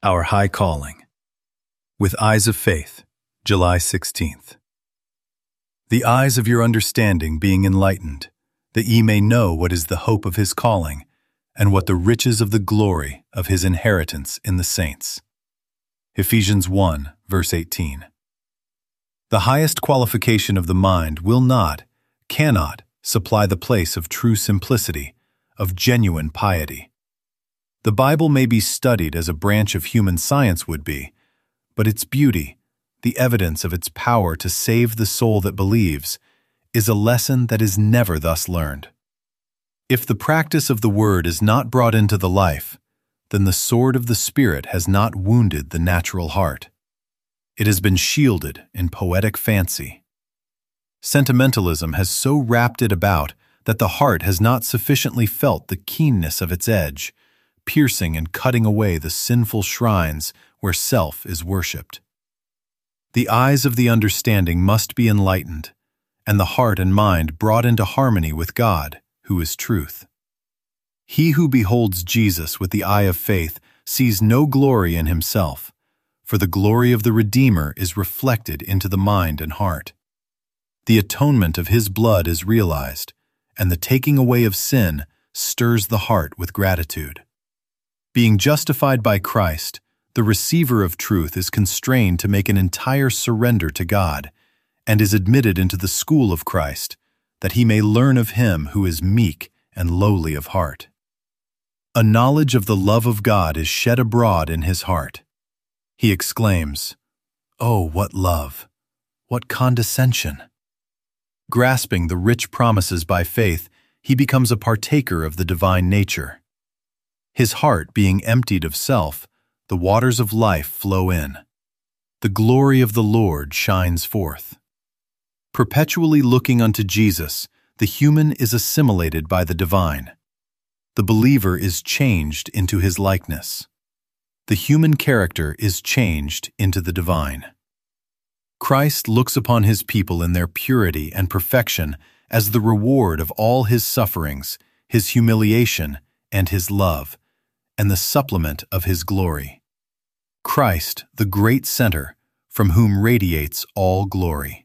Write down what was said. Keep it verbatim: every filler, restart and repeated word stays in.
Our High Calling. With Eyes of Faith, July sixteenth. The eyes of your understanding being enlightened, that ye may know what is the hope of his calling, and what the riches of the glory of his inheritance in the saints. Ephesians one, verse eighteen. The highest qualification of the mind will not, cannot, supply the place of true simplicity, of genuine piety. The Bible may be studied as a branch of human science would be, but its beauty, the evidence of its power to save the soul that believes, is a lesson that is never thus learned. If the practice of the Word is not brought into the life, then the sword of the Spirit has not wounded the natural heart. It has been shielded in poetic fancy. Sentimentalism has so wrapped it about that the heart has not sufficiently felt the keenness of its edge, piercing and cutting away the sinful shrines where self is worshipped. The eyes of the understanding must be enlightened, and the heart and mind brought into harmony with God, who is truth. He who beholds Jesus with the eye of faith sees no glory in himself, for the glory of the Redeemer is reflected into the mind and heart. The atonement of his blood is realized, and the taking away of sin stirs the heart with gratitude. Being justified by Christ, the receiver of truth is constrained to make an entire surrender to God, and is admitted into the school of Christ, that he may learn of him who is meek and lowly of heart. A knowledge of the love of God is shed abroad in his heart. He exclaims, "Oh, what love! What condescension!" Grasping the rich promises by faith, he becomes a partaker of the divine nature. His heart being emptied of self, the waters of life flow in. The glory of the Lord shines forth. Perpetually looking unto Jesus, the human is assimilated by the divine. The believer is changed into his likeness. The human character is changed into the divine. Christ looks upon his people in their purity and perfection as the reward of all his sufferings, his humiliation, and his love, and the supplement of his glory. Christ, the great center, from whom radiates all glory.